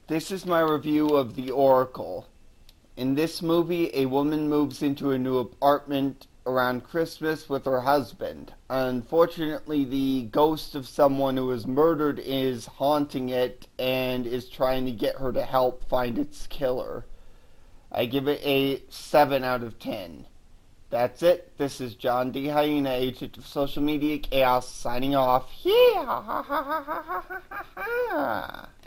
This is my review of The Oracle. In this movie, a woman moves into a new apartment around Christmas with her husband. Unfortunately, the ghost of someone who was murdered is haunting it and is trying to get her to help find its killer. I give it a 7 out of 10. That's it. This is John D. Hyena, agent of social media chaos, signing off. Yeah!